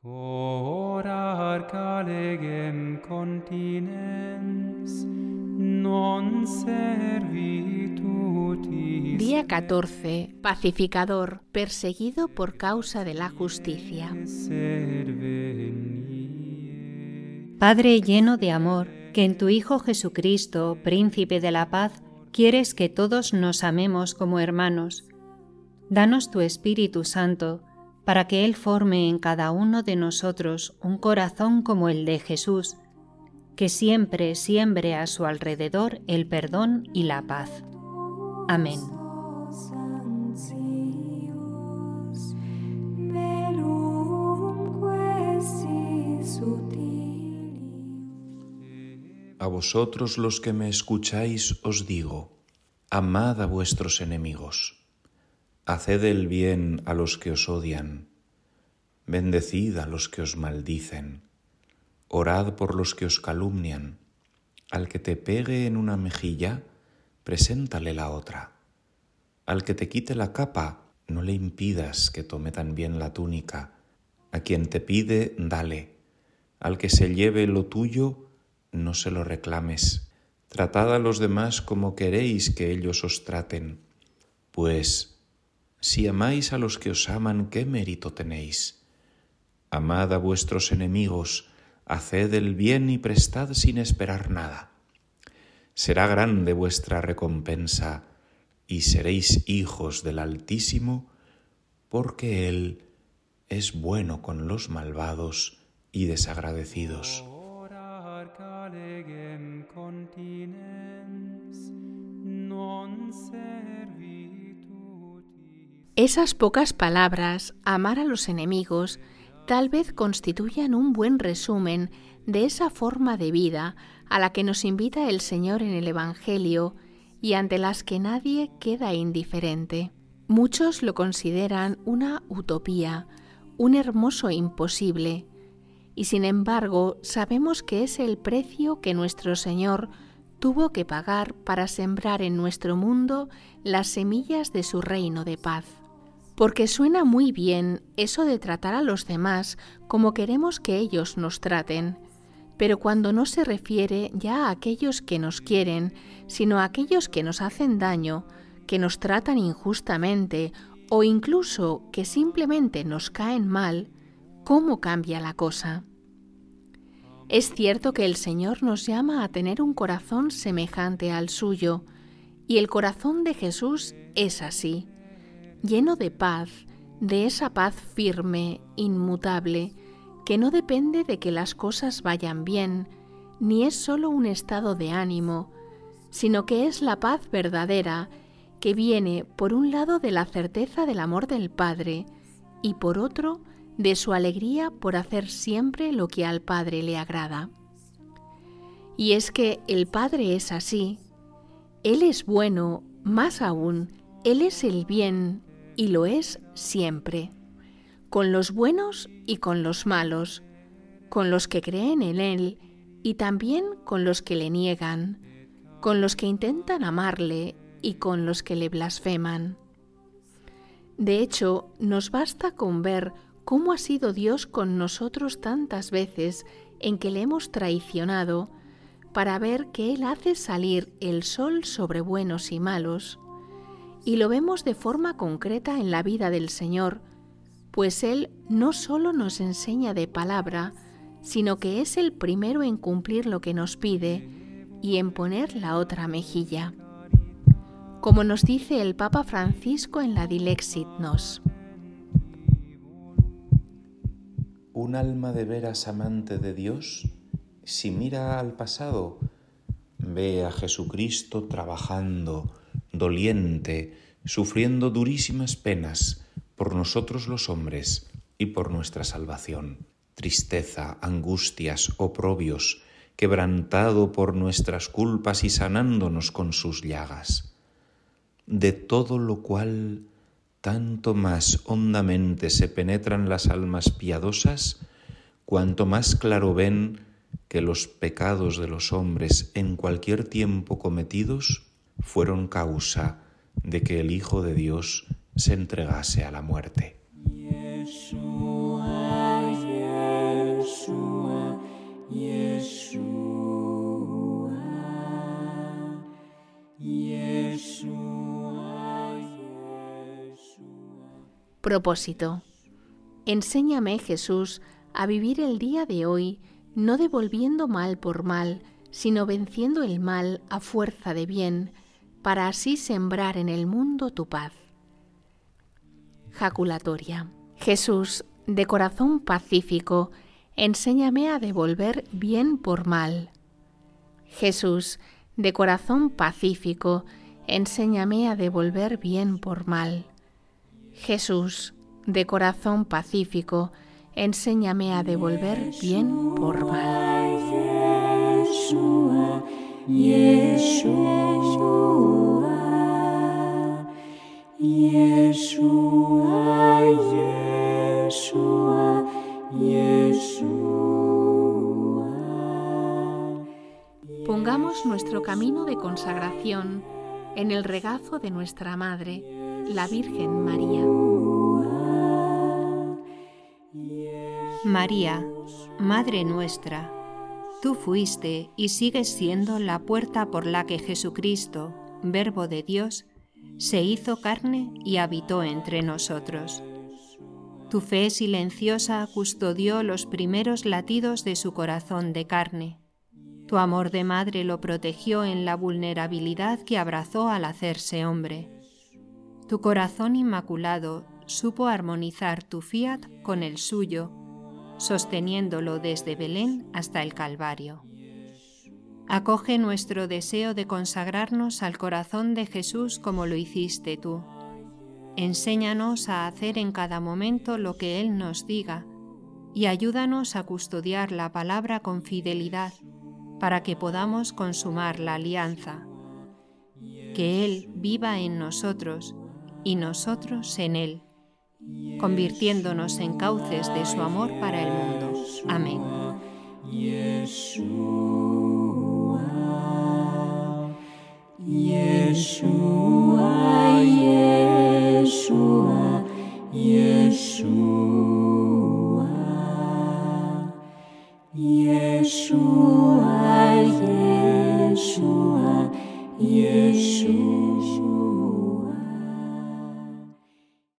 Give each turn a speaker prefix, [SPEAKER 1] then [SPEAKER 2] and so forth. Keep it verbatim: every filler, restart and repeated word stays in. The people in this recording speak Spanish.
[SPEAKER 1] Orar calegem continens, non servitutis.
[SPEAKER 2] Día catorce. Pacificador, perseguido por causa de la justicia.
[SPEAKER 3] Padre lleno de amor, que en tu Hijo Jesucristo, Príncipe de la Paz, quieres que todos nos amemos como hermanos. Danos tu Espíritu Santo, para que Él forme en cada uno de nosotros un corazón como el de Jesús, que siempre siembre a su alrededor el perdón y la paz. Amén.
[SPEAKER 4] A vosotros los que me escucháis os digo, amad a vuestros enemigos. Haced el bien a los que os odian, bendecid a los que os maldicen, orad por los que os calumnian. Al que te pegue en una mejilla, preséntale la otra. Al que te quite la capa, no le impidas que tome también la túnica. A quien te pide, dale. Al que se lleve lo tuyo, no se lo reclames. Tratad a los demás como queréis que ellos os traten, pues si amáis a los que os aman, ¿qué mérito tenéis? Amad a vuestros enemigos, haced el bien y prestad sin esperar nada. Será grande vuestra recompensa y seréis hijos del Altísimo, porque Él es bueno con los malvados y desagradecidos.
[SPEAKER 1] Orar calegem continens, non servitutis.
[SPEAKER 2] Esas pocas palabras, amar a los enemigos, tal vez constituyan un buen resumen de esa forma de vida a la que nos invita el Señor en el Evangelio y ante las que nadie queda indiferente. Muchos lo consideran una utopía, un hermoso imposible, y sin embargo sabemos que es el precio que nuestro Señor tuvo que pagar para sembrar en nuestro mundo las semillas de su reino de paz. Porque suena muy bien eso de tratar a los demás como queremos que ellos nos traten, pero cuando no se refiere ya a aquellos que nos quieren, sino a aquellos que nos hacen daño, que nos tratan injustamente o incluso que simplemente nos caen mal, ¿cómo cambia la cosa? Es cierto que el Señor nos llama a tener un corazón semejante al suyo, y el corazón de Jesús es así, lleno de paz, de esa paz firme, inmutable, que no depende de que las cosas vayan bien, ni es solo un estado de ánimo, sino que es la paz verdadera, que viene por un lado de la certeza del amor del Padre y por otro de su alegría por hacer siempre lo que al Padre le agrada. Y es que el Padre es así, Él es bueno, más aún, Él es el bien y lo es siempre, con los buenos y con los malos, con los que creen en Él y también con los que le niegan, con los que intentan amarle y con los que le blasfeman. De hecho, nos basta con ver cómo ha sido Dios con nosotros tantas veces en que le hemos traicionado, para ver que Él hace salir el sol sobre buenos y malos, y lo vemos de forma concreta en la vida del Señor, pues Él no solo nos enseña de palabra, sino que es el primero en cumplir lo que nos pide y en poner la otra mejilla. Como nos dice el Papa Francisco en la Dilexit Nos.
[SPEAKER 4] Un alma de veras amante de Dios, si mira al pasado, ve a Jesucristo trabajando, doliente, sufriendo durísimas penas por nosotros los hombres y por nuestra salvación. Tristeza, angustias, oprobios, quebrantado por nuestras culpas y sanándonos con sus llagas. De todo lo cual tanto más hondamente se penetran las almas piadosas, cuanto más claro ven que los pecados de los hombres en cualquier tiempo cometidos fueron causa de que el Hijo de Dios se entregase a la muerte.
[SPEAKER 1] Yeshua,
[SPEAKER 2] Propósito. Enséñame, Jesús, a vivir el día de hoy, no devolviendo mal por mal, sino venciendo el mal a fuerza de bien, para así sembrar en el mundo tu paz. Jaculatoria. Jesús, de corazón pacífico, enséñame a devolver bien por mal. Jesús, de corazón pacífico, enséñame a devolver bien por mal. Jesús, de corazón pacífico, enséñame a devolver bien por mal. Yeshua, Yeshua, Yeshua, Yeshua, Yeshua. Pongamos nuestro camino de consagración en el regazo de nuestra Madre, la Virgen María.
[SPEAKER 3] María, Madre nuestra, tú fuiste y sigues siendo la puerta por la que Jesucristo, Verbo de Dios, se hizo carne y habitó entre nosotros. Tu fe silenciosa custodió los primeros latidos de su corazón de carne. Tu amor de madre lo protegió en la vulnerabilidad que abrazó al hacerse hombre. Tu corazón inmaculado supo armonizar tu fiat con el suyo, sosteniéndolo desde Belén hasta el Calvario. Acoge nuestro deseo de consagrarnos al corazón de Jesús como lo hiciste tú. Enséñanos a hacer en cada momento lo que Él nos diga y ayúdanos a custodiar la palabra con fidelidad para que podamos consumar la alianza. Que Él viva en nosotros y nosotros en Él, convirtiéndonos en cauces de su amor para el mundo. Amén. Yeshua, Yeshua, Yeshua, Yeshua, Yeshua, Yeshua, Yeshua.